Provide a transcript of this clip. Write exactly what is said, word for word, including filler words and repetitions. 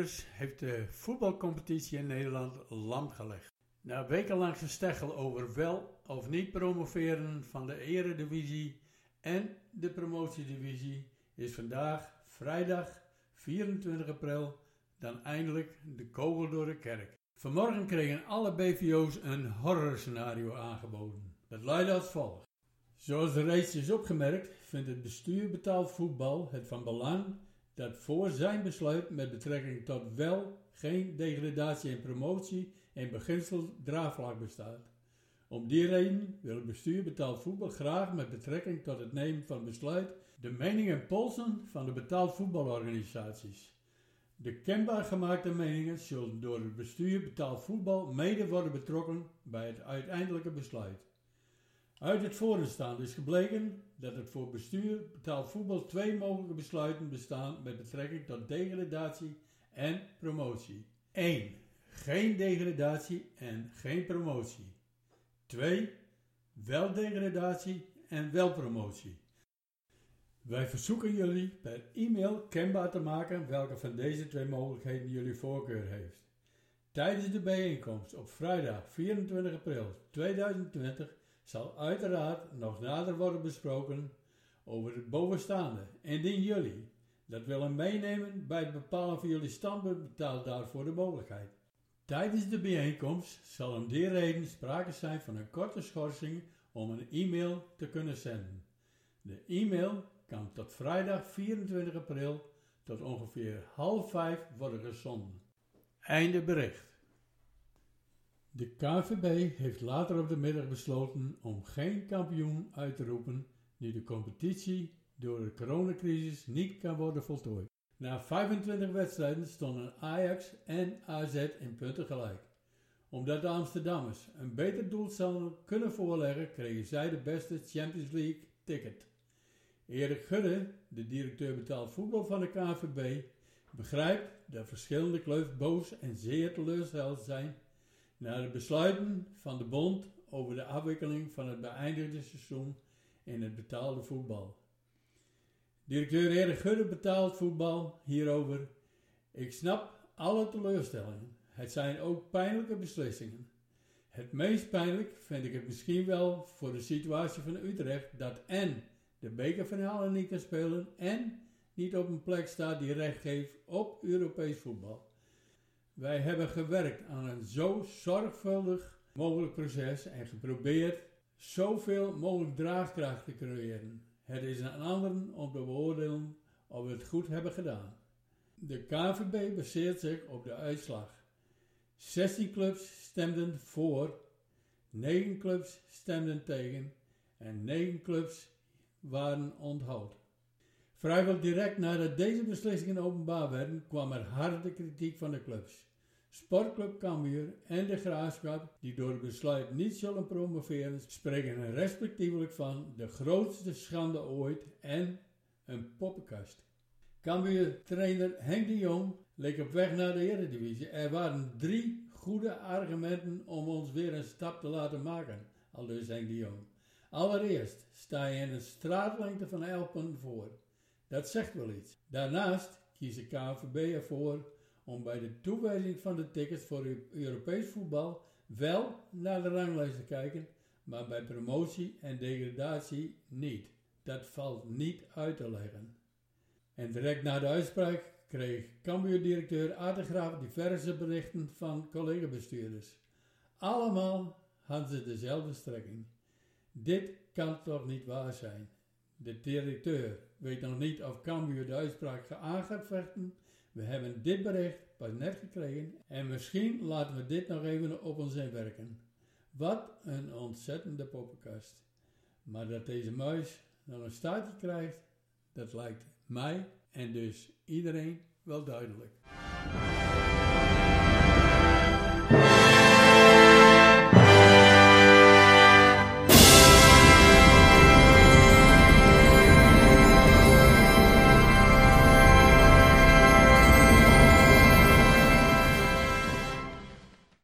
Bestuurders heeft de voetbalcompetitie in Nederland lam gelegd. Na wekenlang gesteggel over wel of niet promoveren van de Eredivisie en de Promotiedivisie is vandaag, vrijdag vierentwintig april, dan eindelijk de kogel door de kerk. Vanmorgen kregen alle B V O's een horrorscenario aangeboden. Dat luidde als volgt. Zoals er reeds is opgemerkt, vindt het bestuur betaald voetbal het van belang dat voor zijn besluit met betrekking tot wel geen degradatie en promotie in beginsel draagvlak bestaat. Om die reden wil het bestuur betaald voetbal graag met betrekking tot het nemen van besluit de meningen polsen van de betaald voetbalorganisaties. De kenbaar gemaakte meningen zullen door het bestuur betaald voetbal mede worden betrokken bij het uiteindelijke besluit. Uit het voorstaande is gebleken dat het voor bestuur betaald voetbal twee mogelijke besluiten bestaan met betrekking tot degradatie en promotie. één. Geen degradatie en geen promotie. twee. Wel degradatie en wel promotie. Wij verzoeken jullie per e-mail kenbaar te maken welke van deze twee mogelijkheden jullie voorkeur heeft. Tijdens de bijeenkomst op vrijdag vierentwintig april tweeduizend twintig zal uiteraard nog nader worden besproken over het bovenstaande. Indien jullie dat willen meenemen bij het bepalen van jullie standpunt, betaalt daarvoor de mogelijkheid. Tijdens de bijeenkomst zal om die reden sprake zijn van een korte schorsing om een e-mail te kunnen zenden. De e-mail kan tot vrijdag vierentwintig april tot ongeveer half vijf worden gezonden. Einde bericht. De K N V B heeft later op de middag besloten om geen kampioen uit te roepen nu de competitie door de coronacrisis niet kan worden voltooid. Na vijfentwintig wedstrijden stonden Ajax en A Z in punten gelijk. Omdat de Amsterdammers een beter doel zouden kunnen voorleggen, kregen zij de beste Champions League ticket. Erik Gudde, de directeur betaald voetbal van de K N V B, begrijpt dat verschillende clubs boos en zeer teleurgesteld zijn na de besluiten van de bond over de afwikkeling van het beëindigde seizoen in het betaalde voetbal. Directeur Erik Gudde betaald voetbal hierover. Ik snap alle teleurstellingen. Het zijn ook pijnlijke beslissingen. Het meest pijnlijk vind ik het misschien wel voor de situatie van Utrecht dat en de bekerfinale niet kan spelen en niet op een plek staat die recht geeft op Europees voetbal. Wij hebben gewerkt aan een zo zorgvuldig mogelijk proces en geprobeerd zoveel mogelijk draagkracht te creëren. Het is aan anderen om te beoordelen of we het goed hebben gedaan. De K N V B baseert zich op de uitslag. zestien clubs stemden voor, negen clubs stemden tegen en negen clubs waren onthouden. Vrijwel direct nadat deze beslissingen openbaar werden, kwam er harde kritiek van de clubs. Sportclub Cambuur en de Graafschap, die door het besluit niet zullen promoveren, spreken er respectievelijk van de grootste schande ooit en een poppenkast. Cambuur-trainer Henk de Jong leek op weg naar de Eredivisie. Er waren drie goede argumenten om ons weer een stap te laten maken, aldus Henk de Jong. Allereerst sta je in een straatlengte van elf punten voor. Dat zegt wel iets. Daarnaast kiest de K N V B ervoor om bij de toewijzing van de tickets voor Europees voetbal wel naar de ranglijst te kijken, maar bij promotie en degradatie niet. Dat valt niet uit te leggen. En direct na de uitspraak kreeg Cambuur-directeur Art de Graaf diverse berichten van collega-bestuurders. Allemaal hadden ze dezelfde strekking. Dit kan toch niet waar zijn? De directeur weet nog niet of Cambuur de uitspraak aan gaat vechten. We hebben dit bericht pas net gekregen en misschien laten we dit nog even op ons inwerken. Wat een ontzettende poppenkast. Maar dat deze muis nog een staartje krijgt, dat lijkt mij en dus iedereen wel duidelijk.